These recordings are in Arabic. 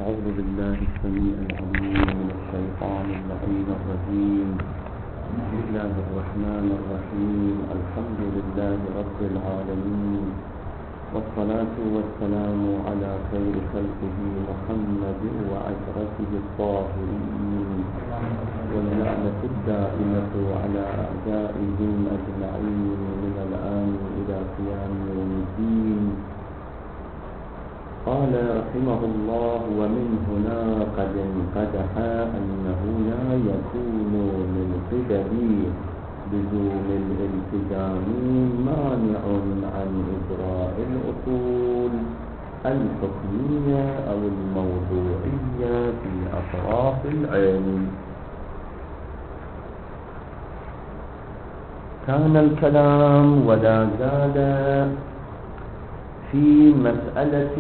أعوذ بالله السميع العليم من الشيطان اللعين الرجيم. بسم الله الرحمن الرحيم. الحمد لله رب العالمين، والصلاة والسلام على خير خلقه محمد وعشرته الطاهرين، واللعنة الدائمة على أعدائهم أجمعين من الآن إلى قيام يوم الدين. قال رحمه الله: ومن هنا قد انقدح أنه لا يكون من قبل لزوم الالتزام مانع عن إجراء الأصول الحكمية أو الموضوعية في أطراف العلم. كان الكلام ولا زال في مسألة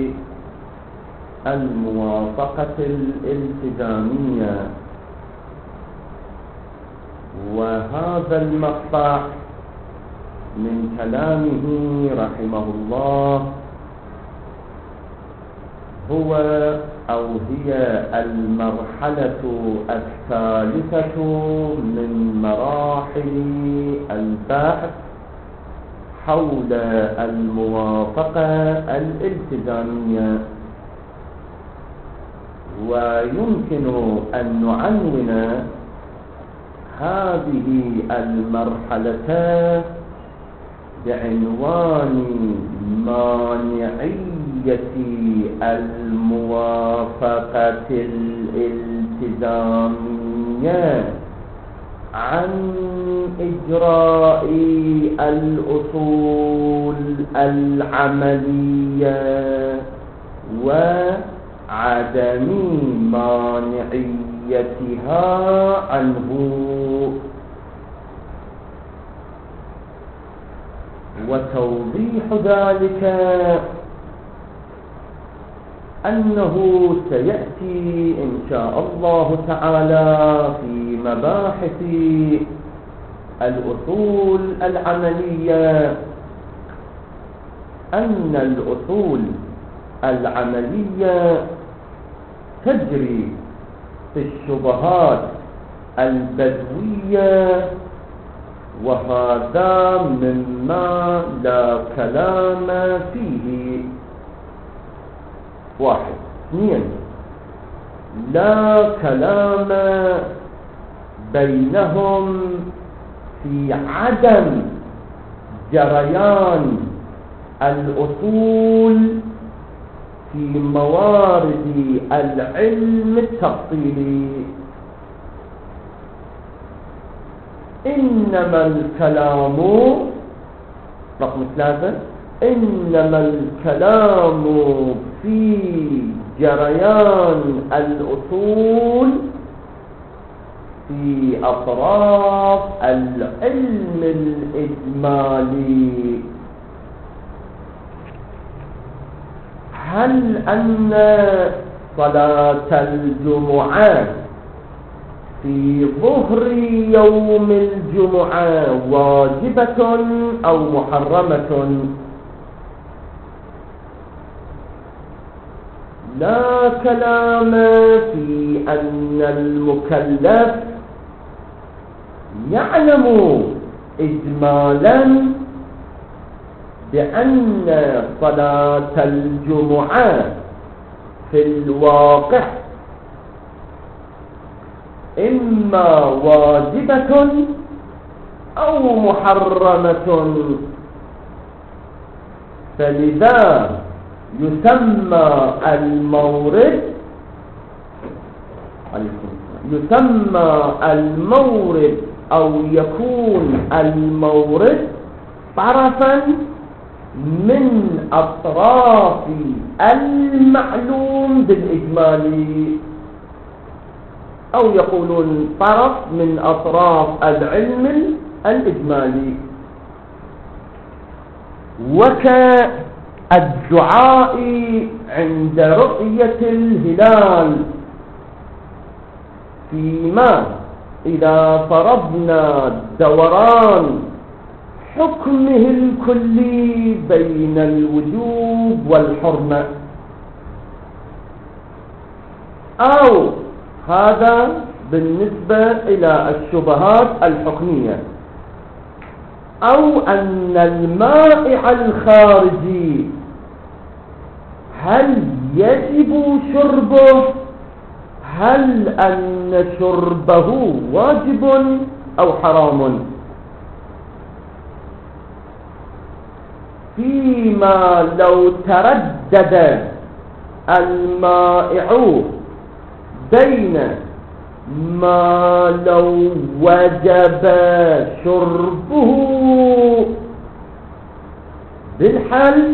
الموافقة الالتزامية، وهذا المقطع من كلامه رحمه الله هو أو هي المرحلة الثالثة من مراحل البحث حول الموافقة الالتزامية. ويمكن أن نعنون هذه المرحلة بعنوان مانعية الموافقة الالتزامية عن إجراء الأصول العملية وعدم مانعيتها عنه. وتوضيح ذلك أنه سيأتي إن شاء الله تعالى في مباحث الأصول العملية أن الأصول العملية تجري في الشبهات البدوية، وهذا مما لا كلام فيه. 1. 2. لا كلام بينهم في عدم جريان الأصول في موارد العلم التفصيلي، إنما الكلام رقم 3 إنما الكلام في جريان الأصول في أطراف العلم الإجمالي. هل أن صلاة الجمعة في ظهر يوم الجمعة واجبة أو محرمة؟ لا كلام في أن المكلف يعلم إجمالا بأن صلاة الجمعة في الواقع إما واجبة أو محرمة، فلذا يسمى المورد أو يكون المورد طرفا من أطراف المعلوم بالإجمالي، أو يقولون طرف من أطراف العلم الإجمالي. وكالدعاء عند رؤية الهلال، فيما إذا فرضنا دوران حكمه الكلي بين الوجوب والحرمة، أو هذا بالنسبة إلى الشبهات الحكمية، أو أن المائع الخارجي هل يجب شربه، هل أن شربه واجب أو حرام. فيما لو تردد المائع بين ما لو وجب شربه بالحل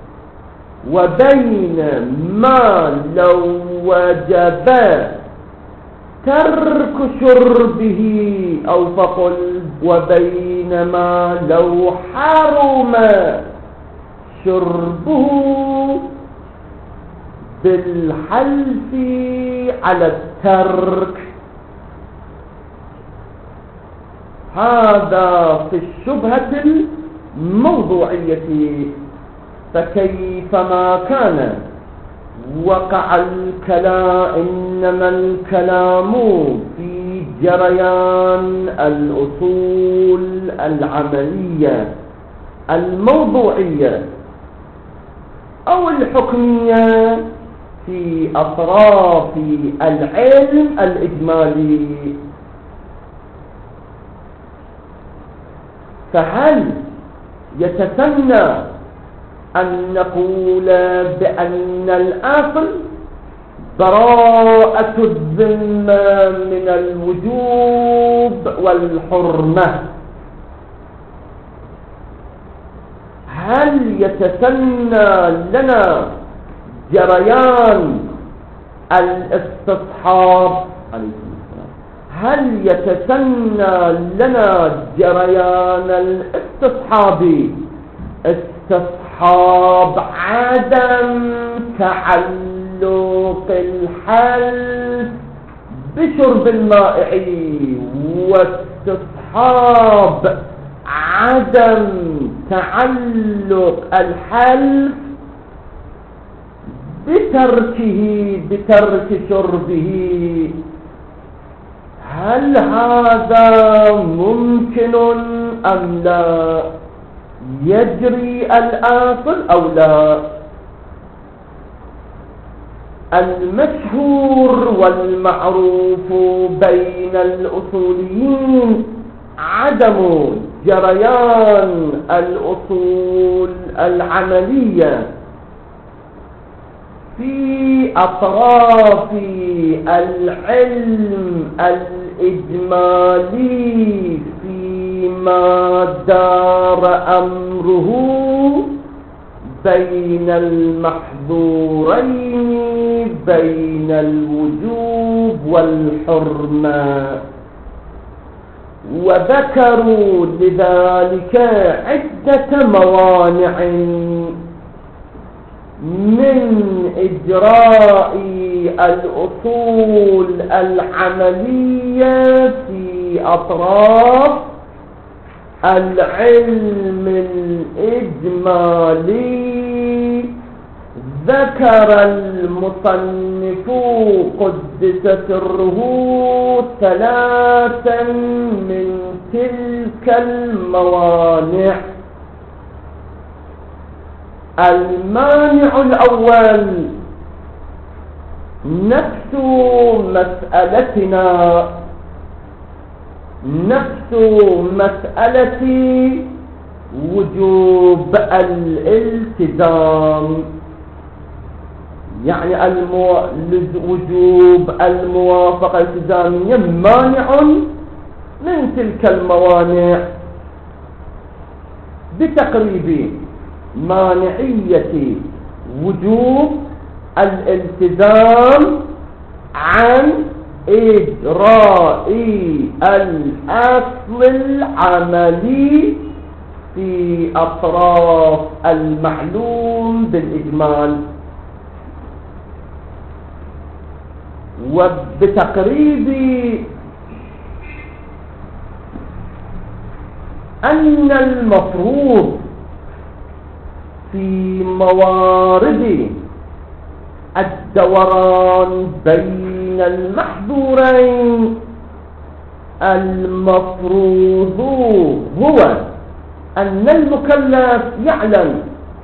وبين ما لو وجب ترك شربه، أو فقل وبين ما لو حرم شربه بالحلف على الترك. هذا في الشبهة الموضوعية. فكيفما كان وقع الكلام، إنما الكلام في جريان الأصول العملية الموضوعية أو الحكمية في أطراف العلم الإجمالي. فهل يتسنى أن نقول بأن الأصل براءة الذمة من الوجوب والحرمة؟ هل يتسنى لنا جريان الاستصحاب؟ هل يتسنى لنا جريان الاستصحاب، استصحاب عدم تعلق الحلف بشرب المائع، واستصحاب عدم تعلق الحلف بترك شربه؟ هل هذا ممكن أم لا؟ يجري الأصل أو لا؟ المشهور والمعروف بين الأصوليين عدم جريان الأصول العملية في أطراف العلم الإجمالي فيما دار أمره بين المحظورين، بين الوجوب والحرمة. وذكروا لذلك عدة موانع من إجراء الأصول العملية في أطراف العلم الإجمالي. ذكر المصنف قدس سره 3 من تلك الموانع. المانع الأول نفس مسألتنا، نفس مسألة وجوب الالتزام، يعني وجوب الموافقة الالتزامية مانع من تلك الموانع بتقريب مانعية وجوب الالتزام عن إجراء الأصل العملي في أطراف المعلوم بالإجمال، وبتقريب أن المفروض في موارد الدوران بين بين المحظورين. المفروض هو أن المكلف يعلم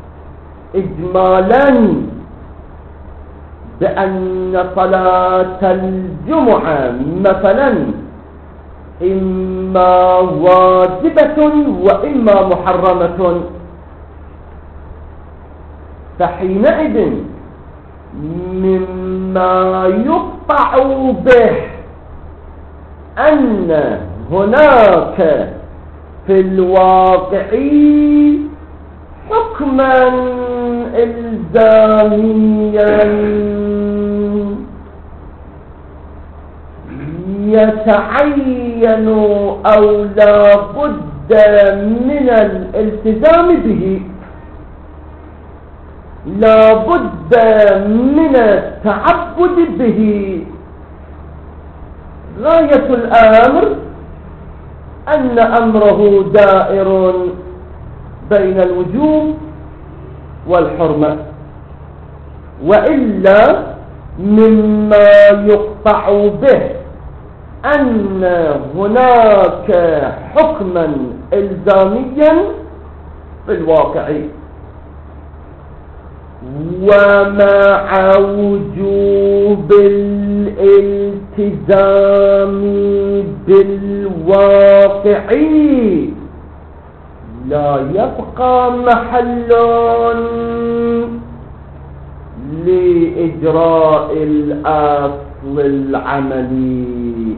إجمالا بأن صلاة الجمعة مثلا إما واجبة وإما محرمة، فحينئذ مما يقطع به أن هناك في الواقع حكما إلزاميا يتعين أو لا بد من الالتزام به، لا بد من التعبد به. غاية الأمر أن أمره دائر بين الوجوب والحرمة، وإلا مما يقطع به أن هناك حكما إلزاميا في الواقع، ومع وجوب الالتزام بالواقع لا يبقى محل لإجراء الأصل العملي،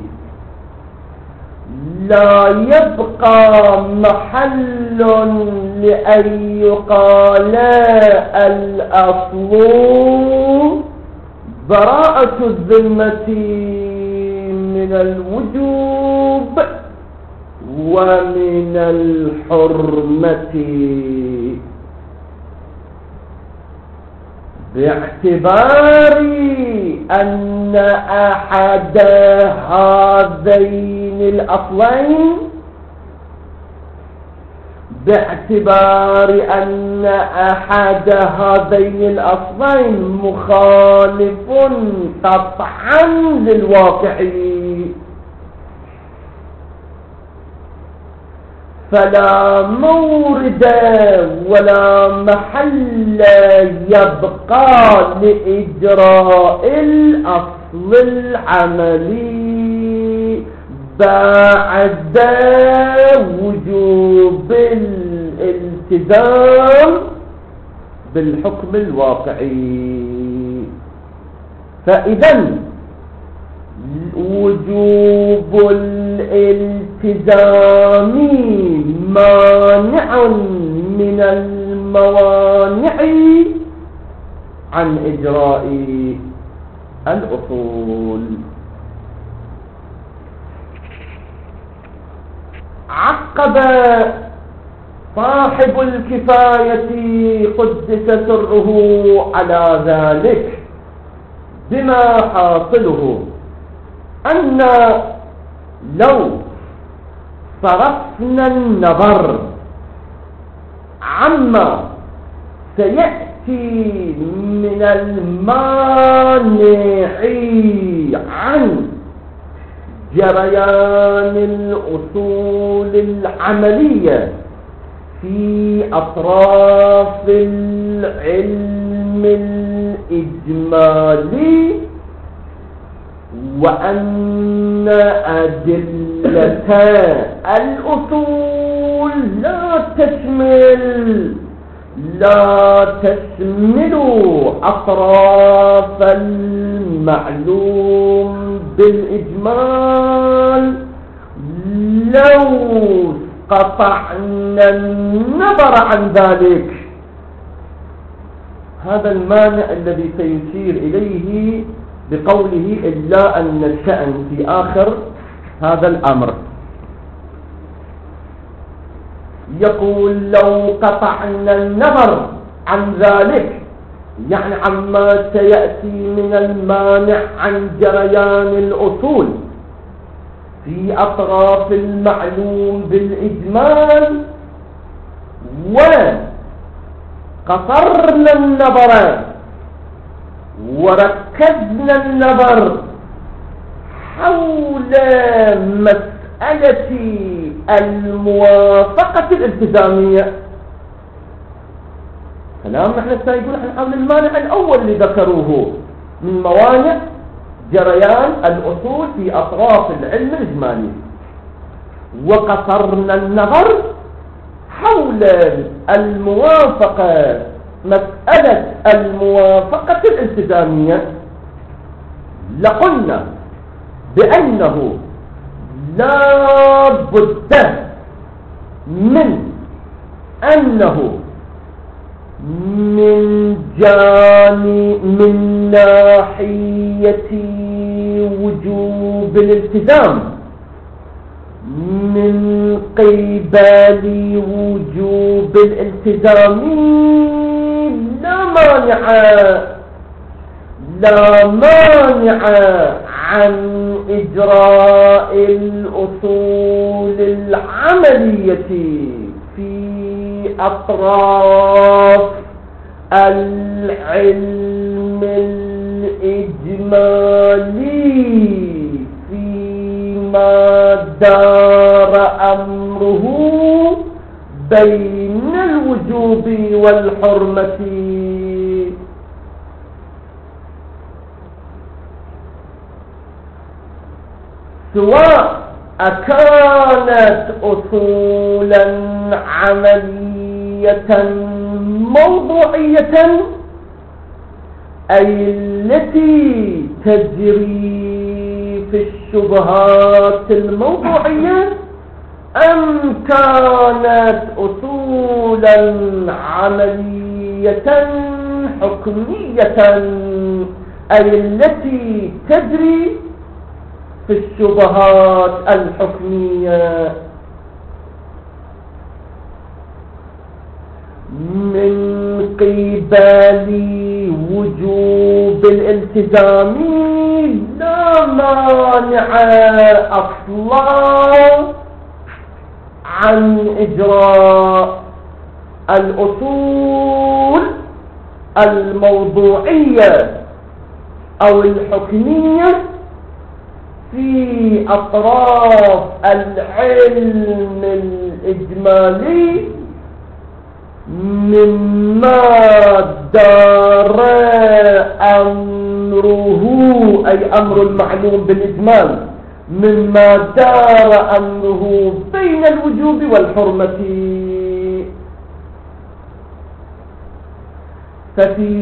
لا يبقى محل لأن يقال الأصل براءة الذمة من الوجوب ومن الحرمة، باعتبار أن أحد هذين الأصلين مخالف قطعا للواقع، فلا مورد ولا محل يبقى لإجراء الأصل العملي بعد وجوب الالتزام بالحكم الواقعي. فإذا وجوب الالتزام مانع من الموانع عن إجراء الأصول. عقب صاحب الكفاية قدس سره على ذلك بما حاصله أن لو صرفنا النظر عما سيأتي من المانع عن جريان الأصول العملية في أطراف العلم الإجمالي، وأن أدلة الأصول لا تشمل أطراف المعلوم بالإجمال لو قطعنا النظر عن ذلك. هذا المانع الذي سيشير إليه بقوله إلا أن الشأن في آخر هذا الأمر، يقول لو قطعنا النظر عن ذلك يعني عما سيأتي من المانع عن جريان الأصول في أطراف المعلوم بالإجمال، وقصرنا النظر وركزنا النظر حول مسألة الموافقة الالتزامية. كلام نحن سيقول نحن حول المانع الأول اللي ذكروه من موانع جريان الأصول في أطراف العلم الإجمالي، وقصرنا النظر حول الموافقة، مسألة الموافقة الالتزامية. لقلنا بأنه لا بد من أنه من ناحية وجوب الالتزام، من قبل وجوب الالتزام لا مانع عن إجراء الأصول العملية في أطراف العلم الإجمالي فيما دار أمره بين الوجوب والحرمة، سواء أكانت أصولا عملية موضوعية أي التي تجري في الشبهات الموضوعية، أم كانت أصولا عملية حكمية أي التي تجري في الشبهات الحكمية. من قبل وجوب الالتزام لا مانع أصلا عن إجراء الأصول الموضوعية أو الحكمية في أطراف العلم الإجمالي مما دار أمره، أي أمر المعلوم بالإجمال، مما دار أمره بين الوجوب والحرمة. ففي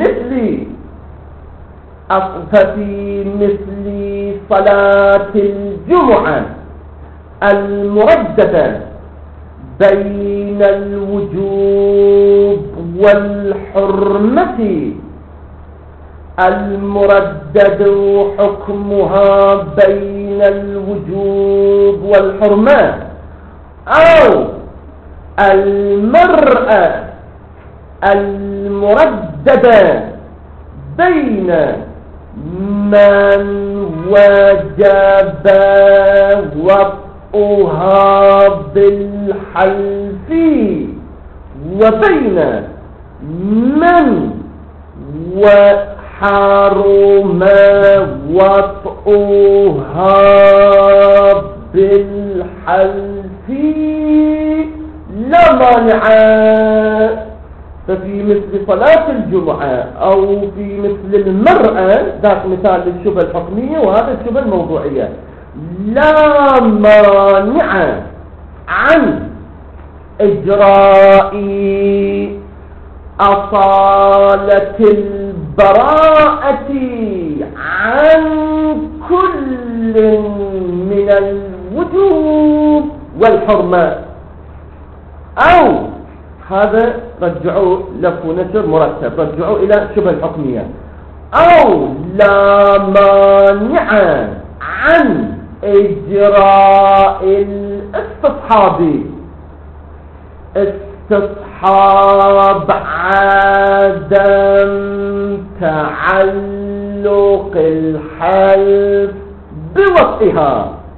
مثل صلاة الجمعة المرددة بين الوجوب والحرمة، المردد حكمها بين الوجوب والحرمة، أو المرأة المرددة بين من وجب وطئها بالحلف وبين من وحرم وطئها بالحلف لا مانع. ففي مثل صلاة الجمعة أو في مثل المرأة، ذاك مثال للشبهة الحكمية وهذا الشبهة الموضوعية، لا مانع عن إجراء أصالة البراءة عن كل من الوجوب والحرمة، أو هذا رجعوا لف ونشر مرتب، رجعوا إلى شبه الحكمية، أو لا مانع عن إجراء استصحاب عدم تعلق الحلف بوطئها،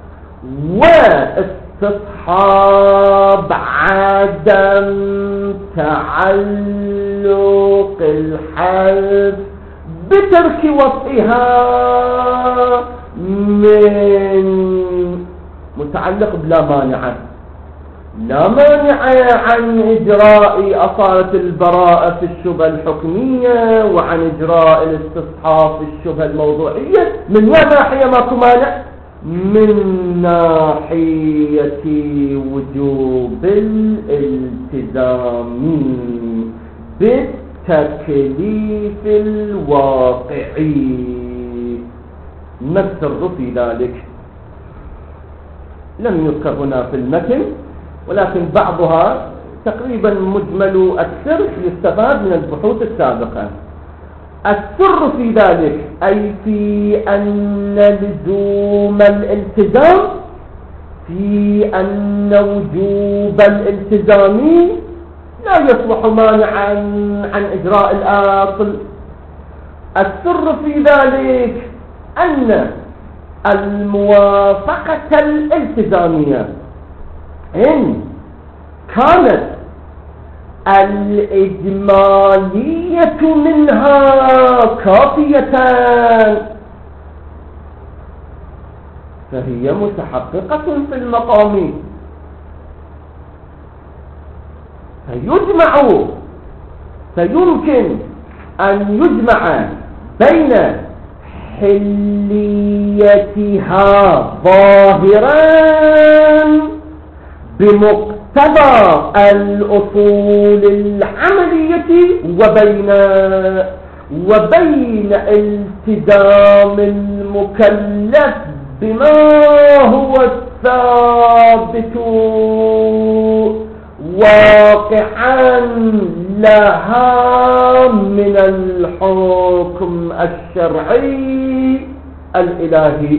واستصحاب عدم تعلق الحلف بترك وطئها من متعلق بلا مانع، لا مانع عن إجراء أصالة البراءة في الشبهة الحكمية وعن إجراء الاستصحاب في الشبهة الموضوعية. من ناحية ماكو مانع، من ناحية وجوب الالتزام بالتكليف الواقعي. ما السر في ذلك؟ لم يذكر هنا في المتن، ولكن بعضها تقريبا مجمل السر يستفاد من البحوث السابقة. السر في ذلك أي في أن لزوم الالتزام، في أن وجوب الالتزام لا يصلح مانعا عن إجراء الأصل. السر في ذلك أن الموافقة الالتزامية إن كانت الإجمالية منها كافية فهي متحققة في المقام، فيمكن أن يجمع بين حليتها ظاهرا بمقتضى الأصول العملية وبين التزام المكلف بما هو الثابت واقعا لها من الحكم الشرعي الإلهي.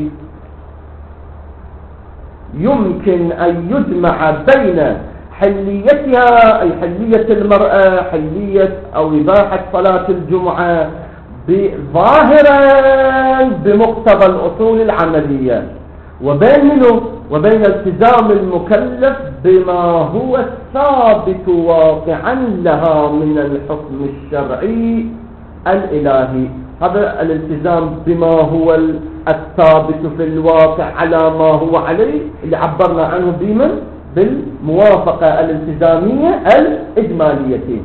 يمكن أن يجمع بين حليتها أي حلية المرأة، حلية أو إباحة صلاة الجمعة ظاهرا بمقتضى الأصول العملية، وبين التزام المكلف بما هو الثابت واقعا لها من الحكم الشرعي الإلهي. هذا الالتزام بما هو الثابت في الواقع على ما هو عليه اللي عبرنا عنه بالموافقة الالتزامية الإجمالية.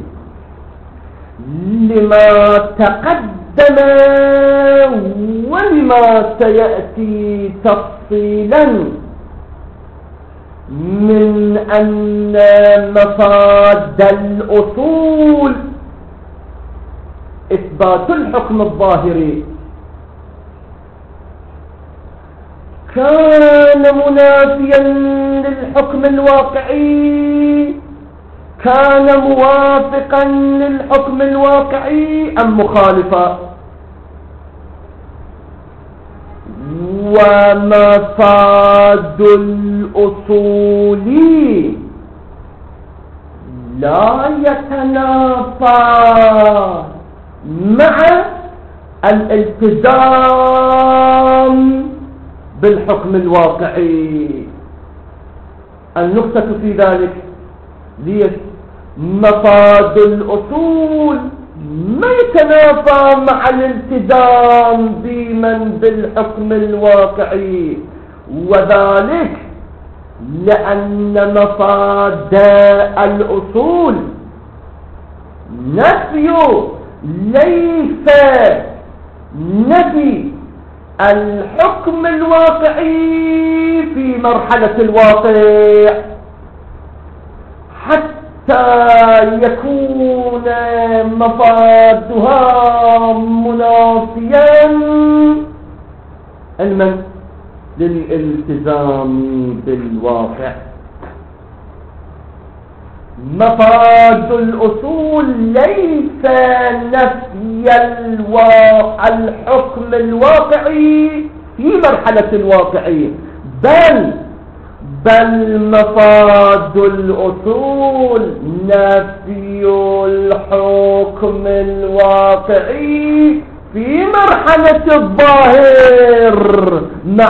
لما تقدم ولما سيأتي تفصيلا من أن مفاد الأصول إثبات الحكم الظاهري كان منافيا للحكم الواقعي، كان موافقا للحكم الواقعي أم مخالفا. ومفاد الأصول لا يتنافى مع الالتزام بالحكم الواقعي. النقطة في ذلك ليش مفاد الأصول ما يتنافى مع الالتزام بالحكم الواقعي، وذلك لأن مفاد الأصول ليس نفي الحكم الواقعي في مرحلة الواقع حتى يكون مفادها منافيا للالتزام بالواقع. مفاد الأصول ليس نفي الحكم الواقعي في مرحلة الواقعي، بل مفاد الأصول نفي الحكم الواقعي في مرحلة الظاهر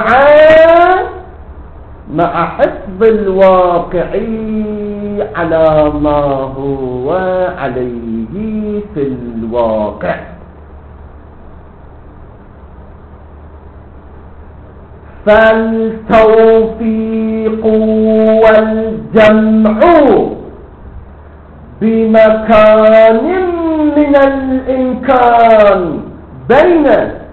مع حسب الواقعي على ما هو عليه في الواقع. فالتوفيق والجمع بمكان من الإمكان بين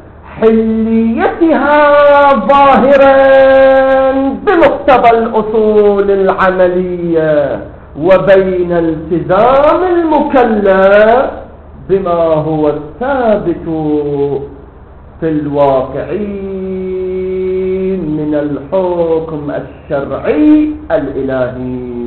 حليتها ظاهرا بمقتضى الأصول العملية وبين التزام المكلف بما هو الثابت في الواقع من الحكم الشرعي الإلهي.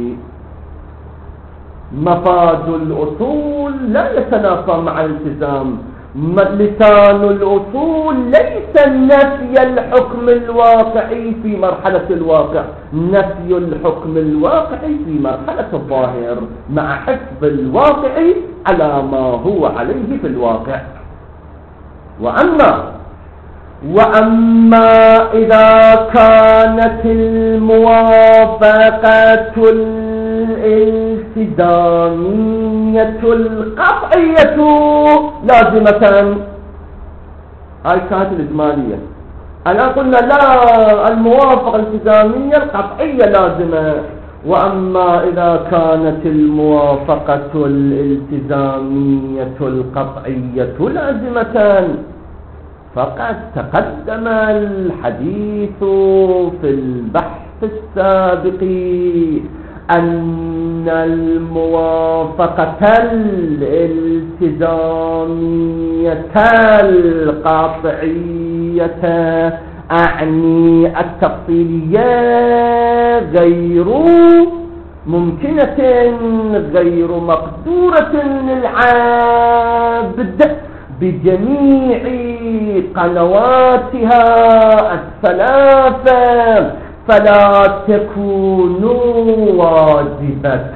مفاد الأصول لا يتنافى مع الالتزام. لسان الأصول ليس نفي الحكم الواقعي في مرحلة الواقع، نفي الحكم الواقعي في مرحلة الظاهر مع حفظ الواقع على ما هو عليه في الواقع. وأما إذا كانت الموافقة الالتزامية القطعية لازمة، هاي كانت الإجمالية. الآن قلنا لا، الموافقة الالتزامية القطعية لازمة. وأما إذا كانت الموافقة الالتزامية القطعية لازمة فقد تقدم الحديث في البحث السابق أن الموافقة الالتزامية القطعية أعني التفصيلية غير ممكنة غير مقدورة للعبد بجميع قنواتها الثلاثة، فلا تكون واجبة.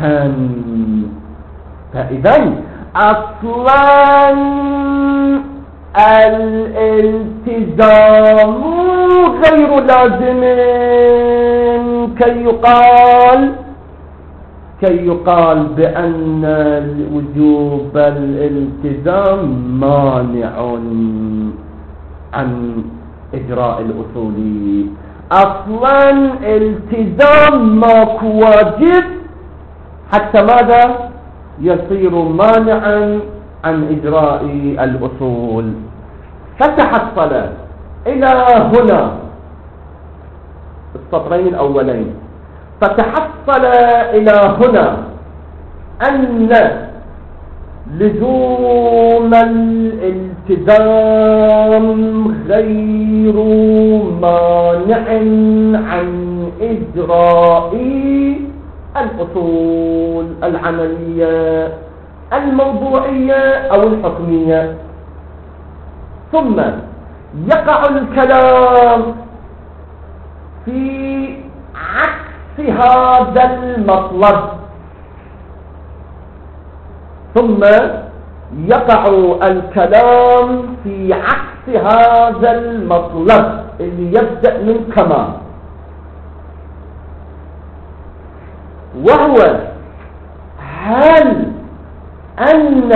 فإذا أصلا الالتزام غير لازم كي يقال بأن وجوب الالتزام مانع عن إجراء الأصول. أصلا التزام ماكو واجب حتى ماذا يصير مانعا عن إجراء الأصول. فتحصل إلى هنا السطرين الأولين، فتحصل إلى هنا أن لزوم الالتزام غير مانع عن إجراء الأصول العملية الموضوعية أو الحكمية. ثم يقع الكلام في عكس هذا المطلب، ثم يقع الكلام في عكس هذا المطلب اللي يبدأ من كما، وهو هل أن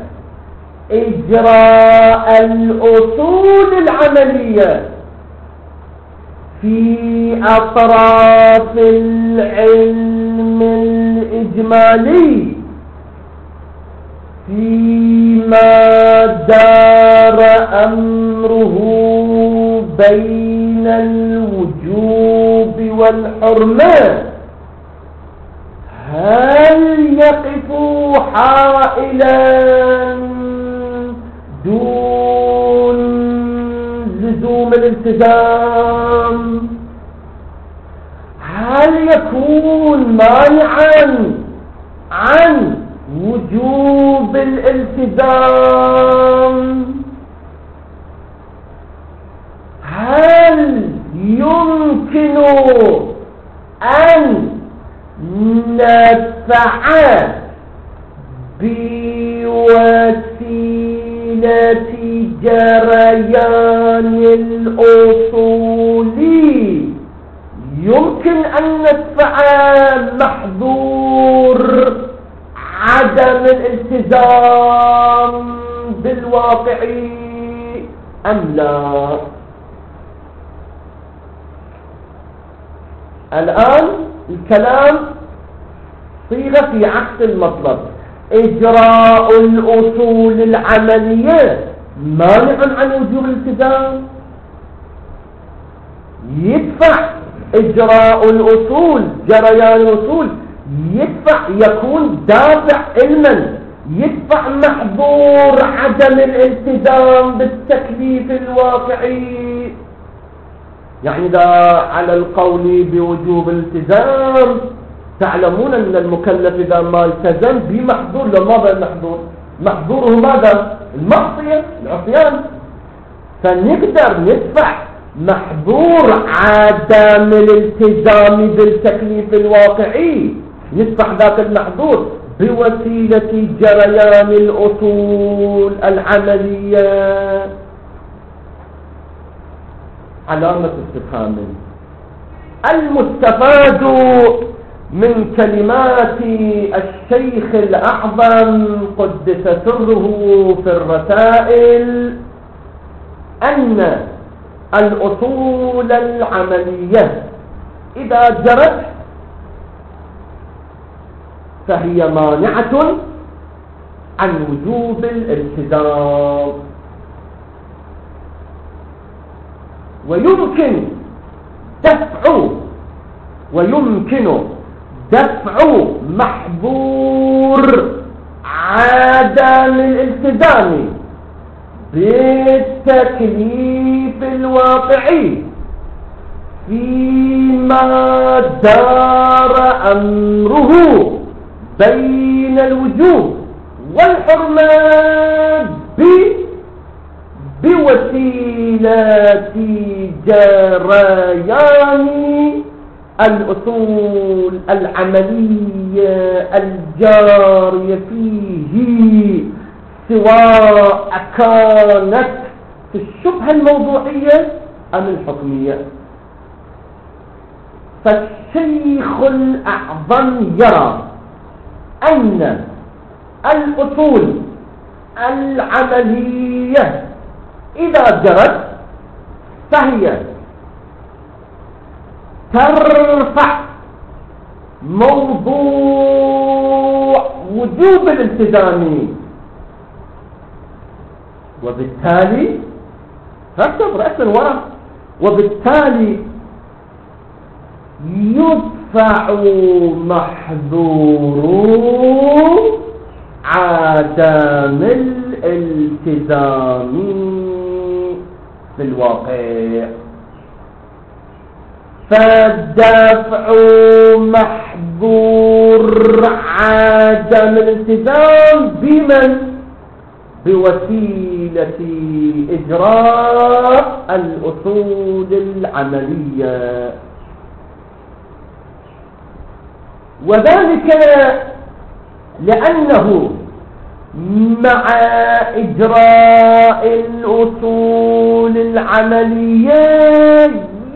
إجراء الأصول العملية في أطراف العلم الإجمالي فيما دار أمره بين الوجوب والحرمة هل يقف حائلا دون لزوم الالتزام؟ هل يكون مانعا عن وجوب الالتزام؟ هل يمكن أن ندفع بوسيلة جريان الأصول؟ يمكن أن ندفع محظور عدم الالتزام بالواقع أم لا؟ الآن الكلام صيغة في عكس المطلب. إجراء الأصول العملية مانع عن وجوب الالتزام، يدفع إجراء الأصول، جريان الأصول يدفع، يكون دافع علما، يدفع محظور عدم الالتزام بالتكليف الواقعي. يعني إذا على القول بوجوب الالتزام تعلمون أن المكلف إذا ما التزم بمحظور، لما بالمحظور محظوره ماذا؟ المعصية، العصيان. فنقدر ندفع محظور عدم الالتزام بالتكليف الواقعي، ندفع ذاك المحظور بوسيلة جريان الأصول العملية. علامة استفهام. المستفاد من كلمات الشيخ الأعظم قدس سره في الرسائل أن الأصول العملية إذا جرت فهي مانعة عن وجوب الالتزام، ويمكن دفع محظور عدم الالتزام بالتكليف الواقعي فيما دار أمره بين الوجوب والحرمان بوسيلة جريان الأصول العملية الجارية فيه، سواء كانت في الشبهة الموضوعية أم الحكمية. فالشيخ الأعظم يرى أن الأصول العملية إذا جرت فهي ترفع موضوع وجوب الالتزام، وبالتالي ركب رأسا وراء، وبالتالي يدفع محظور عدم الالتزام في الواقع. فدفع محظور عدم الالتزام بمن؟ بوسيلة إجراء الأصول العملية. وذلك لأنه مع إجراء الأصول العملية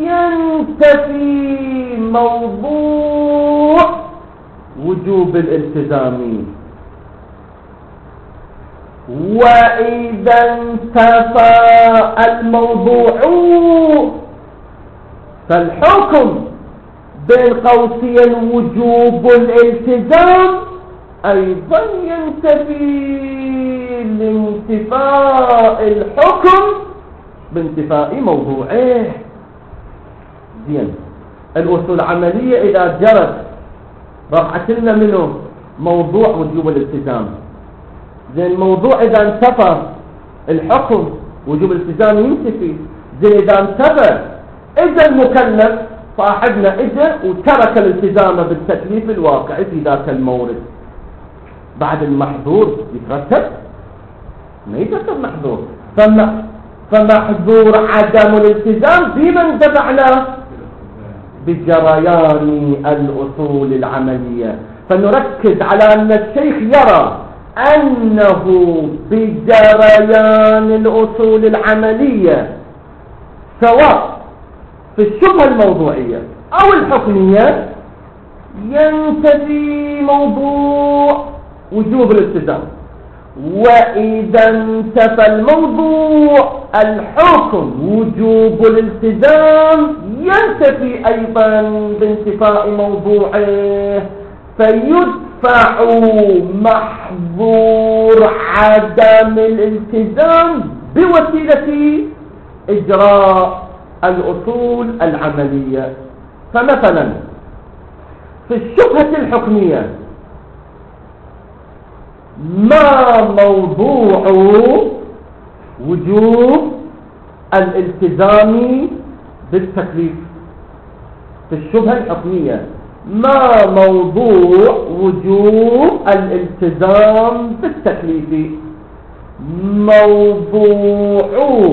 ينتفي موضوع وجوب الالتزام، وإذا انتفى الموضوع فالحكم بين قوسين وجوب الالتزام أيضا ينتفي لانتفاء الحكم بانتفاء موضوعه. زين، الأصول العملية إذا جرت رفعت لنا منه موضوع وجوب الالتزام. زين، الموضوع إذا انتفى الحكم وجوب الالتزام ينتفي. زين، إذا انتفى إذا المكلف صاحبنا إجا وترك الالتزام بالتكليف الواقعي في ذاك المورد، بعد المحظور يترتب؟ ما يترتب محظور. فمحظور عدم الالتزام بمن دفعنا؟ بجريان الأصول العملية. فنركز على أن الشيخ يرى أنه بجريان الأصول العملية سواء في الشبهة الموضوعية أو الحكمية ينتفي موضوع وجوب الالتزام، وإذا انتفى الموضوع الحكم وجوب الالتزام ينتفي أيضا بانتفاء موضوعه، فيدفع محظور عدم الالتزام بوسيلة إجراء الأصول العملية. فمثلا في الشبهة الحكمية ما موضوع وجوب الالتزام بالتكليف؟ في الشبهة الحكمية ما موضوع وجوب الالتزام بالتكليف؟ موضوع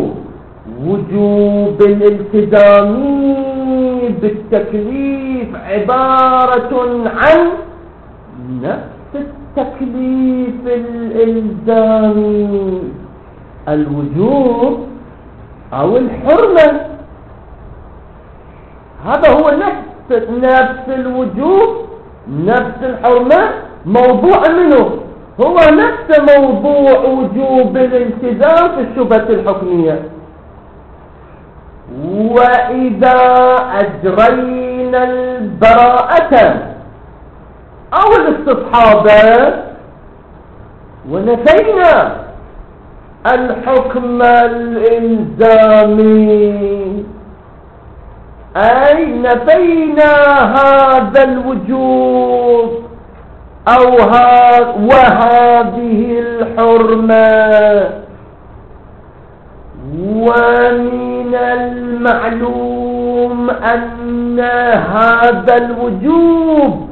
وجوب الالتزام بالتكليف عبارة عن نفس التكليف الإلزامي، الوجوب أو الحرمة. هذا هو نفس الوجوب نفس الحرمة، موضوع منه هو نفس موضوع وجوب الالتزام في الشبهة الحكمية. وإذا أجرينا البراءة أو الاستصحاب ونفينا الحكم الإلزامي، أي نفينا هذا الوجوب وهذه الحرمة، ومن المعلوم أن هذا الوجوب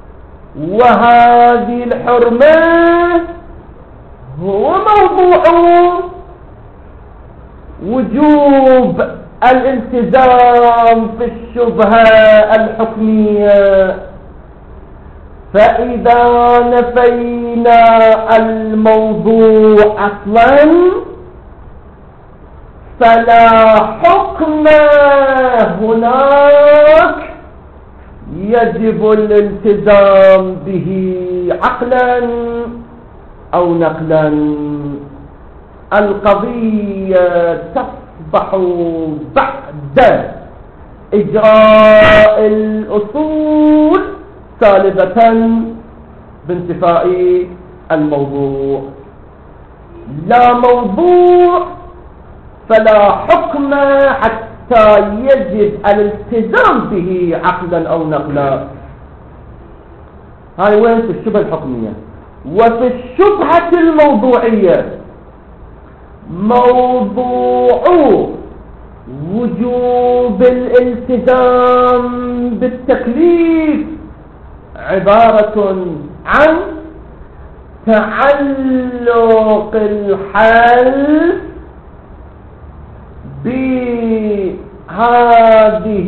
وهذه الحرمة هو موضوع وجوب الالتزام في الشبهة الحكمية. فإذا نفينا الموضوع أصلا فلا حكم هناك يجب الالتزام به عقلا أو نقلا. القضية تصبح بعد إجراء الأصول سالبة بانتفاء الموضوع. لا موضوع فلا حكم حتى يجب الالتزام به عقلا أو نقلا. هاي وين؟ في الشبهة الحكمية. وفي الشبهة الموضوعية موضوع وجوب الالتزام بالتكليف عبارة عن تعلق الحل بهذه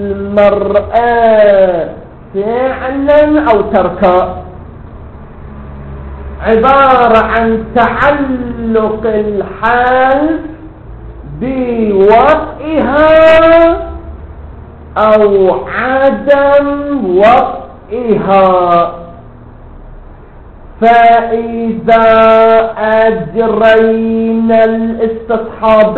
المرأة فعلا أو تركا، عبارة عن تعلق الحال بوطئها أو عدم وطئها. فإذا أجرينا الاستصحاب،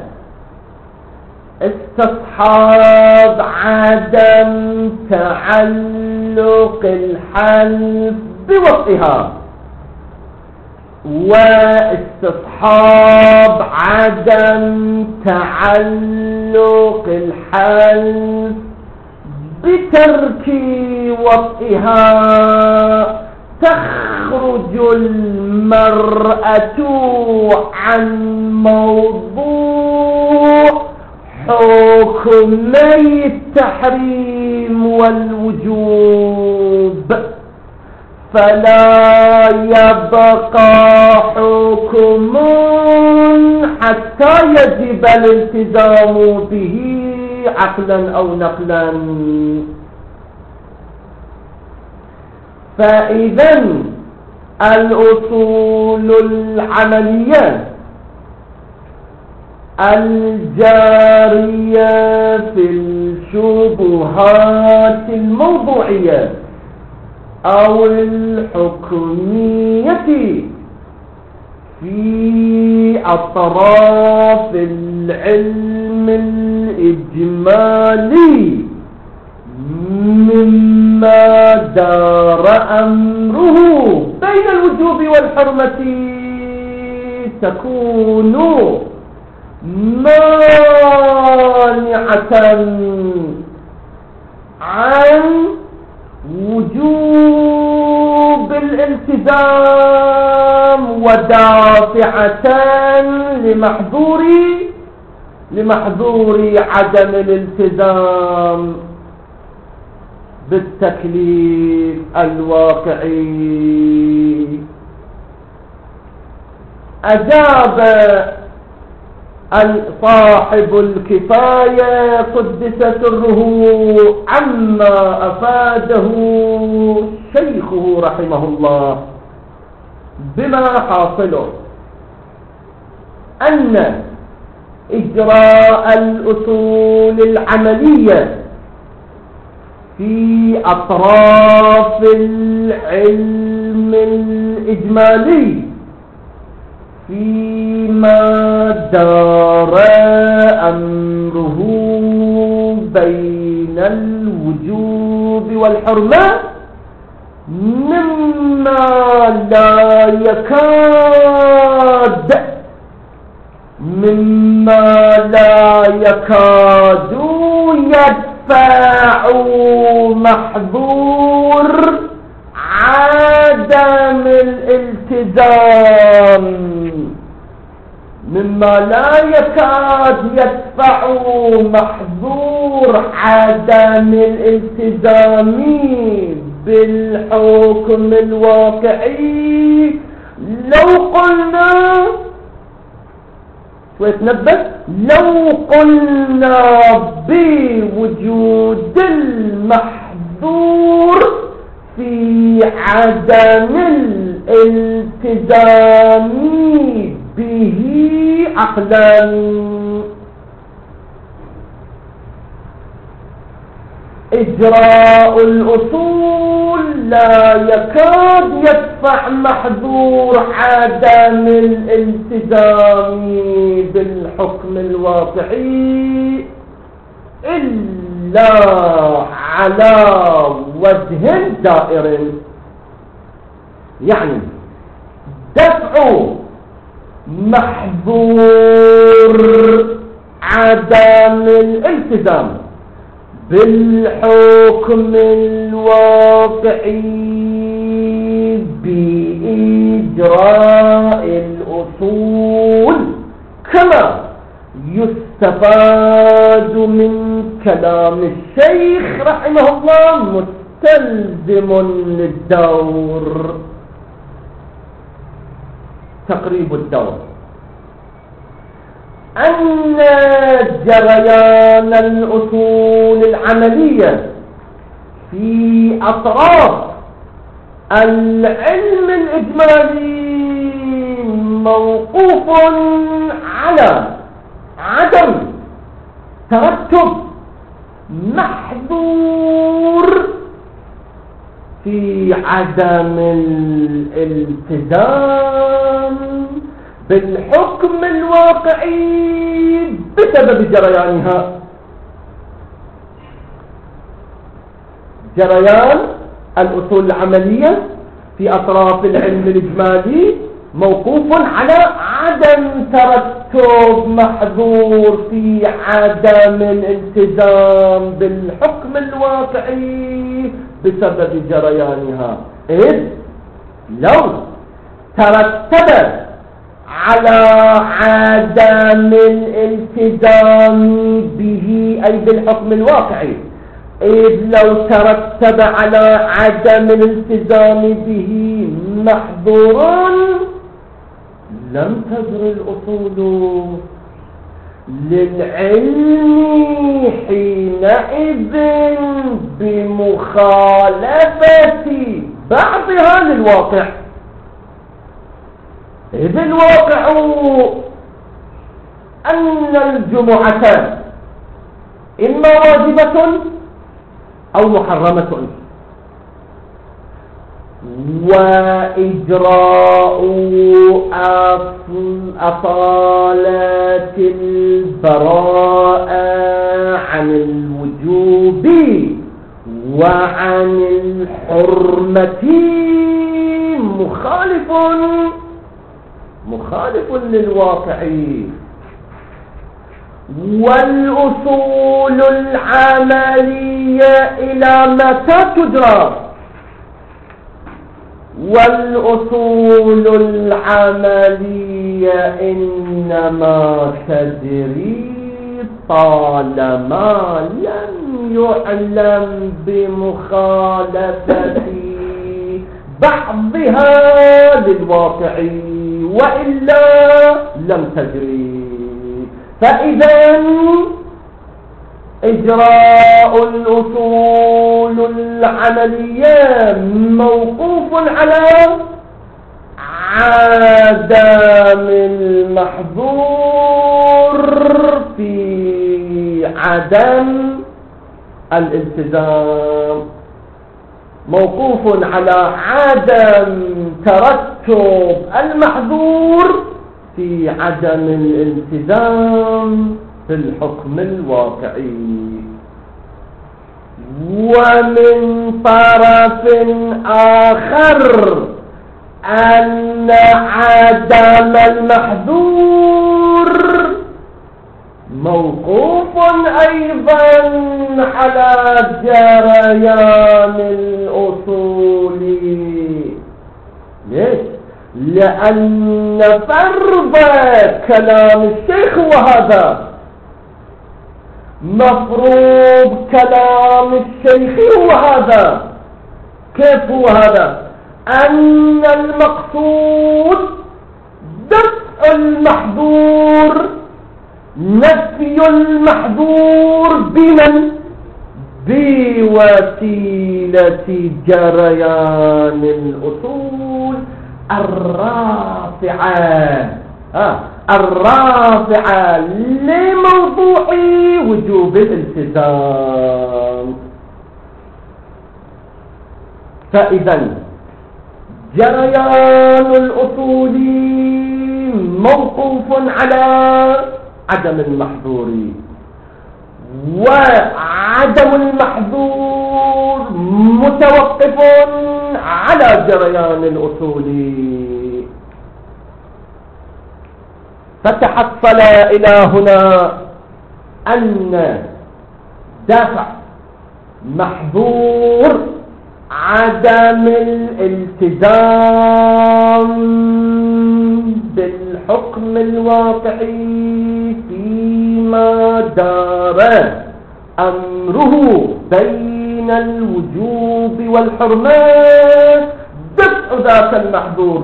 استصحاب عدم تعلق الحلف بوطئها، واستصحاب عدم تعلق الحلف بترك وطئها، تخرج المرأة عن موضوع حكمي التحريم والوجوب، فلا يبقى حكم حتى يجب الالتزام به عقلا أو نقلا. فإذا الأصول العملية الجارية في الشبهات الموضوعية أو الحكمية في أطراف العلم الإجمالي مما دار أمره بين الوجوب والحرمة تكون مانعة عن وجوب الالتزام ودافعة لمحظور عدم الالتزام بالتكليف الواقعي. أجاب صاحب الكفاية قدس سره عما أفاده شيخه رحمه الله بما حاصله أن إجراء الأصول العملية في أطراف العلم الإجمالي فيما دار أمره بين الوجوب والحرمة مما لا يكاد يدفع محظور عدم الالتزام، مما لا يكاد يدفع محظور عدم الالتزام بالحكم الواقعي. لو قلنا لو قلنا بوجود المحظور في عدم الالتزام به عقلا، إجراء الأصول لا يكاد يدفع محظور عدم الالتزام بالحكم الواقعي إلا على وجه دائر، يعني دفع محظور عدم الالتزام بالحكم الواقعي بإجراء الأصول، كما يستفاد من كلام الشيخ رحمه الله مستلزم للدور تقريب الدور، أن جريان الأصول العملية في أطراف العلم الإجمالي موقوف على عدم ترتب محظور في عدم الالتزام بالحكم الواقعي بسبب جريانها. جريان الأصول العملية في أطراف العلم الإجمالي موقوف على عدم ترتب محظور في عدم الالتزام بالحكم الواقعي بسبب جريانها، إذ لو ترتب على عدم الالتزام به أي بالحكم الواقعي، إذ لو ترتب على عدم الالتزام به محظور لم تجر الأصول للعلم حينئذ بمخالفة بعضها للواقع، إذ الواقع أن الجمعة إما واجبة أو محرمة، وإجراء أصالة البراءة عن الوجوب وعن الحرمة مخالف للواقع. والأصول العملية إلى متى تدرى؟ والأصول العملية إنما تجري طالما لم يعلم بمخالفة بعضها للواقع، وإلا لم تجري. فإذا إجراء الأصول العملية موقوف على عدم المحظور في عدم الالتزام، موقوف على عدم ترتب المحظور في عدم الالتزام في الحكم الواقعي. ومن طرف آخر أن عدم المحظور موقوف أيضا على جريان الأصول. ليش؟ لأن فرض كلام الشيخ وهذا مفروض كلام الشيخ هو هذا. كيف هو هذا؟ أن المقصود دفع المحظور، نفي المحظور بمن؟ بوسيلة جريان الأصول الرافعة لموضوع وجوب الالتزام. فإذا جريان الأصول موقوف على عدم المحظور، وعدم المحظور متوقف على جريان الأصول. فتحصل إلى هنا أن دفع محظور عدم الالتزام بالحكم الواقعي فيما دار أمره بين الوجوب والحرمة، دفع ذاك المحظور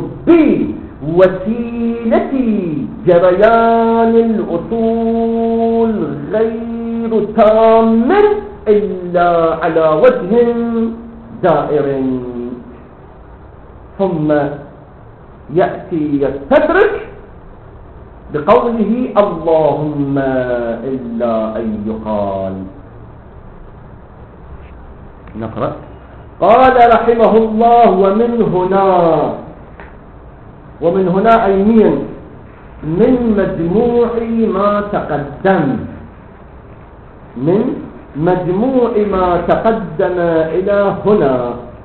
بوسيلة جريان الأصول غير تام إلا على وجه دائر. ثم يأتي يستدرك بقوله اللهم إلا أن يقال. نقرأ. قال رحمه الله ومن هنا أي من مجموع ما تقدم، من مجموع ما تقدم إلى هنا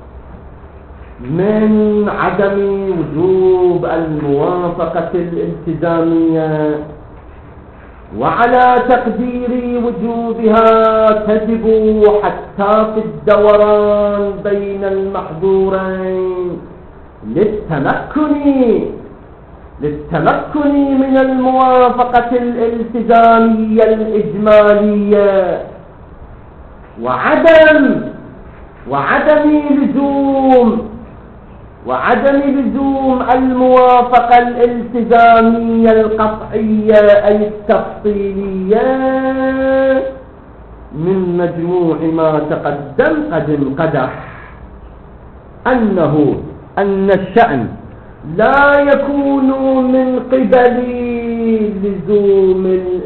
من عدم وجوب الموافقة الالتزامية، وعلى تقدير وجوبها تجب حتى في الدوران بين المحظورين للتمكن من الموافقة الالتزامية الإجمالية، وعدم لزوم الموافقة الالتزامية القطعية أي التفصيلية. من مجموع ما تقدم قد انقدح أن الشأن لا يكون من قبل لزوم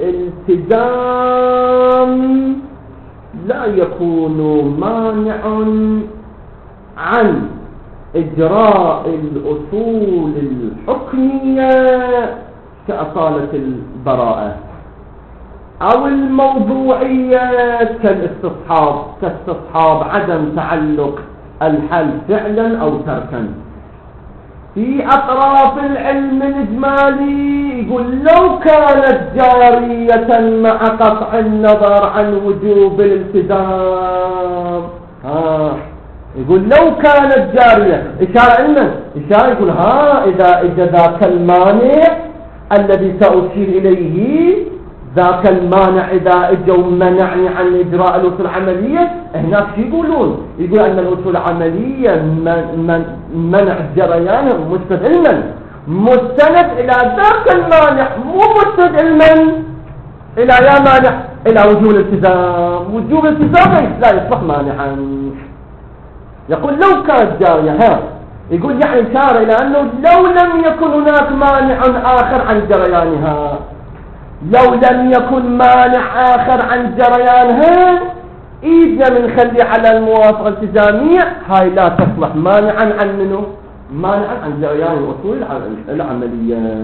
الالتزام، لا يكون مانع عن إجراء الأصول الحكمية كأصالة البراءة، أو الموضوعية كاستصحاب عدم تعلق الحل فعلا أو تركا. في أطراف العلم الإجمالي يقول لو كانت جارية مع قطع النظر عن وجوب الالتزام، يقول لو كانت جارية إشارة إنه إشارة يقول إذا ذاك المانع الذي سأشير إليه، ذاك المانع إذا اجوا منعني عن إجراء الأصول العملية، هناك شو يقولون؟ يقول أن الأصول العملية منع الجريان مستند إلى ذاك المانع، مو مستند إلى يا مانع إلى وجوب الالتزام. وجوب الالتزام لا يصبح مانعا. يقول لو كانت جارية، يقول يعني إشارة إلى أنه لو لم يكن هناك مانع آخر عن جريانها، لو لم يكن مانع آخر عن جريانها إيجا من خلي على الموافقة الالتزامية، هاي لا تصلح مانعا عن منه، مانعا عن جريان الأصول العملية.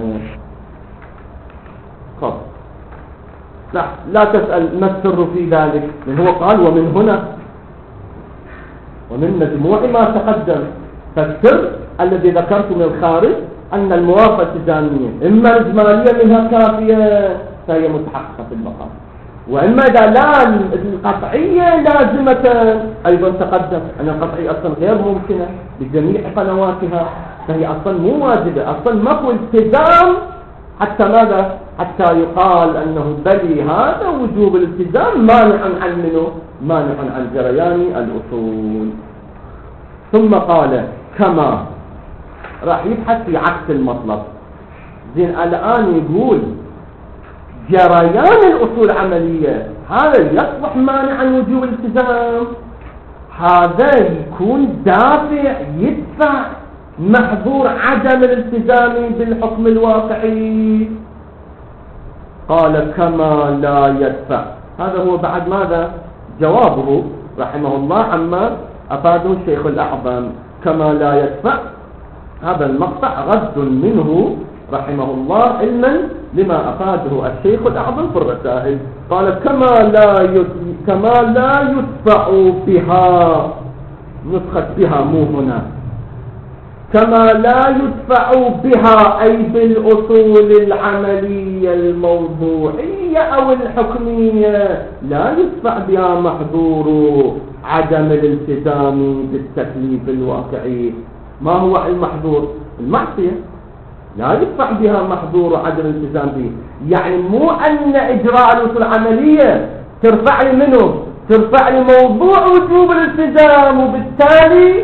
خب لا تسأل ما السر في ذلك، من هو قال ومن هنا ومن مجموع ما تقدم. فالسر الذي ذكرت من الخارج أن الموافقة الالتزامية إما إجمالية منها كافية فهي متحققة في المقام، وإما إذا لا القطعية لازمة أيضا تقدم أن القطعية أصلا غير ممكنة بجميع قنواتها، فهي أصلا مو واجبة، أصلا ماكو التزام حتى ماذا؟ حتى يقال أنه بلي هذا وجوب الالتزام مانع عن منه، مانع عن جريان الأصول. ثم قال كما راح يبحث في عكس المطلب. زين الآن يقول جريان الأصول العملية هذا يصبح مانعا وجوب الالتزام، هذا يكون دافع يدفع محظور عدم الالتزام بالحكم الواقعي. قال كما لا يدفع، هذا هو بعد ماذا جوابه رحمه الله عما أفاده الشيخ الأعظم. كما لا يدفع هذا المقطع رد منه رحمه الله علما لما أفاده الشيخ الأعظم في الرسائل. قال كما لا يدفع بها، نسخة بها مو هنا، كما لا يدفع بها أي بالأصول العملية الموضوعية أو الحكمية، لا يدفع بها محظور عدم الالتزام بالتكليف الواقعي. ما هو المحظور؟ المعصية، لا يدفع بها محظور عدم الالتزام به. يعني مو أن إجراء الأصول العملية ترفع لي منه، ترفع لي موضوع وجوب الالتزام، وبالتالي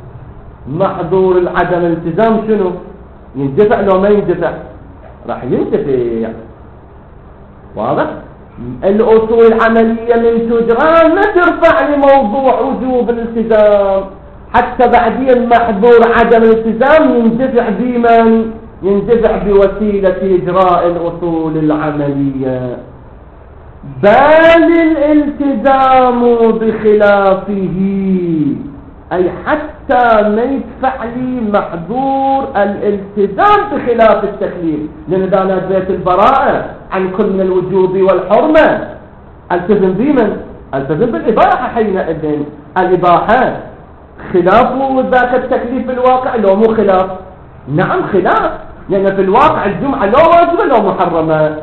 محظور عدم الالتزام شنو؟ يندفع لو ما يندفع؟ راح يندفع. واضح؟ الأصول العملية من تجرى ما ترفع لي موضوع وجوب الالتزام، حتى بعدين محظور عدم الالتزام يندفع بمن؟ يندفع بوسيلة إجراء الأصول العملية. بل الالتزام بخلافه، أي حتى ما يدفع لي محظور الالتزام بخلاف التكليف. لأن إذا نزلت البراءة عن كل من الوجوب والحرمة التزم بمن؟ التزم بالإباحة. حينئذ الإباحة خلاف ذاك التكليف الواقع لو مو خلاف؟ نعم خلاف، لأن في الواقع الجمعة لو واجبة لو محرمة.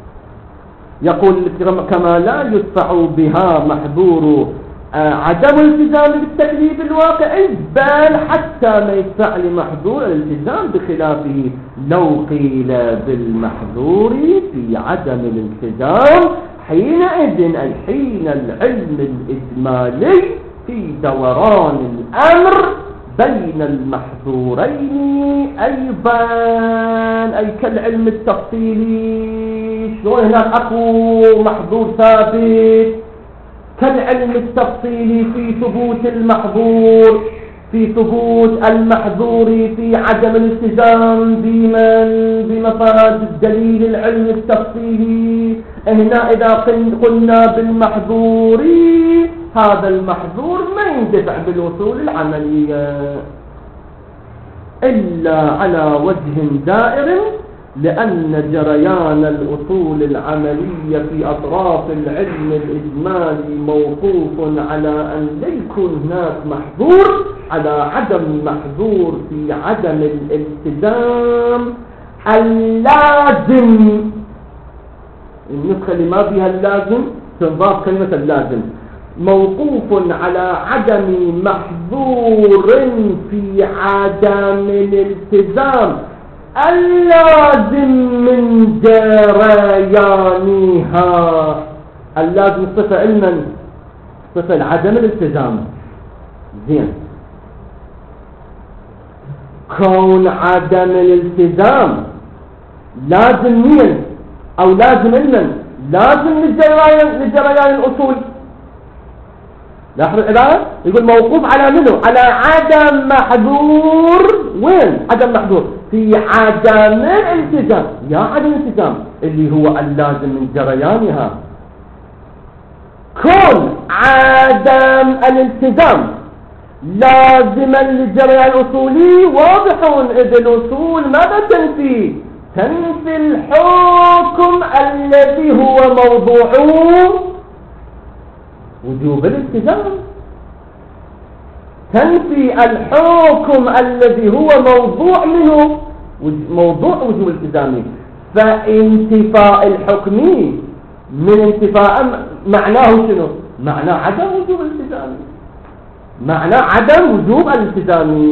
يقول كما لا يدفع بها محظور عدم الالتزام بالتكليف الواقعي، بل حتى ما يدفع لمحظور الالتزام بخلافه لو قيل بالمحظور في عدم الالتزام حينئذ، أي حين العلم الإجمالي في دوران الأمر بين المحظورين أيضا، أي كالعلم التفصيلي. شلون هناك أكو محظور ثابت، كالعلم التفصيلي في ثبوت المحظور، في ثبوت المحظور في عدم الالتزام بمفاد الدليل العلم التفصيلي. هنا إذا قلنا بالمحظور هذا المحظور ما يندفع بالوصول العملية. إلا على وجه دائر، لأن جريان الأصول العملية في أطراف العلم الإجمالي موقوف على أن لا يكون هناك محظور، على عدم محظور في عدم الالتزام اللازم. النسخة اللي ما فيها اللازم تنضاف كلمة اللازم. موقوف على عدم محظور في عدم الالتزام اللازم من جريانها. اللازم صفة علما، صفة عدم الالتزام. زين، كون عدم الالتزام لازم مين او لازم علما، لازم لجريان الاصول. لاحظ العبارة، يقول موقوف على منه؟ على عدم محظور. وين عدم محظور؟ في عدم الالتزام. يا عدم الالتزام اللي هو اللازم من جريانها. كون عدم الالتزام لازما للجريان الأصولي واضح، إذ الأصول ماذا تنفي؟ تنفي الحكم الذي هو موضوعه وجوب الالتزام. تنفي الحكم الذي هو موضوع منه، موضوع وجوب الالتزام. فانتفاء الحكم من انتفاء معناه شنو؟ معناه عدم وجوب الالتزام، معناه عدم وجوب الالتزام.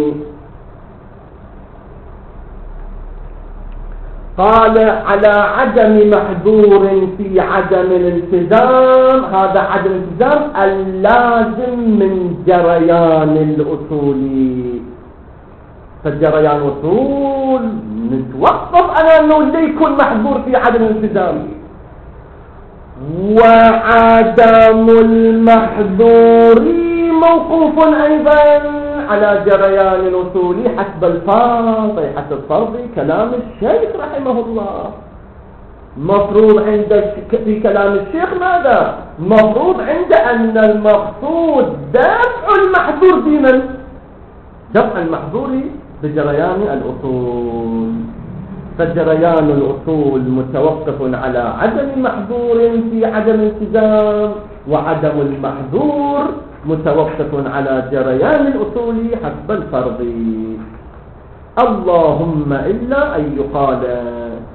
قال على عدم محظور في عدم الالتزام، هذا عدم الالتزام اللازم من جريان الأصول. فالجريان الأصول نتوقف على أنه لا يكون محظور في عدم الالتزام. وعدم المحظور موقوف أيضا على جريان الأصول حسب الفرض، أي حسب فرض كلام الشيخ رحمه الله. مفروض في كلام الشيخ ماذا؟ مفروض عند أن المقصود دفع المحظور بمن؟ دفع المحظور بجريان الأصول. فجريان الأصول متوقف على عدم محظور في عدم الالتزام، وعدم المحظور متوقف على جريان الأصول حسب الفرض. اللهم إلا أن يقال